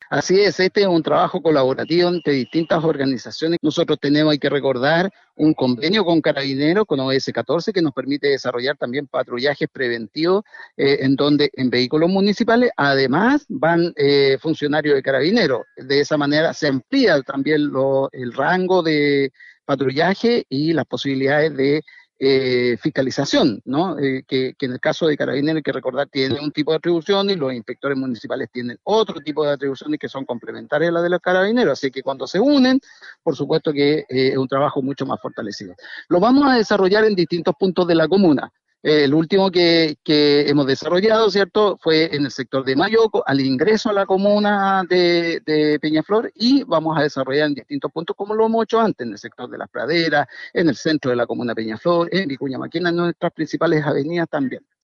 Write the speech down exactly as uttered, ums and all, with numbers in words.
Así es, este es un trabajo colaborativo entre distintas organizaciones. Nosotros tenemos, hay que recordar, un convenio con Carabineros, con O S catorce, que nos permite desarrollar también patrullajes preventivos eh, en donde en vehículos municipales, además van eh, funcionarios de Carabineros. De esa manera se amplía también lo, el rango de patrullaje y las posibilidades de eh, fiscalización, ¿no? Eh, que, que en el caso de Carabineros, hay que recordar, tiene un tipo de atribución y los inspectores municipales tienen otro tipo de atribuciones que son complementarias a las de los Carabineros, así que cuando se unen, por supuesto que eh, es un trabajo mucho más fortalecido. Lo vamos a desarrollar en distintos puntos de la comuna. Eh, el último que, que, hemos desarrollado, ¿cierto?, fue en el sector de Mayoco, al ingreso a la comuna de, de Peñaflor, y vamos a desarrollar en distintos puntos, como lo hemos hecho antes, en el sector de Las Praderas, en el centro de la comuna de Peñaflor, en Vicuña Maquena, en nuestras principales avenidas también.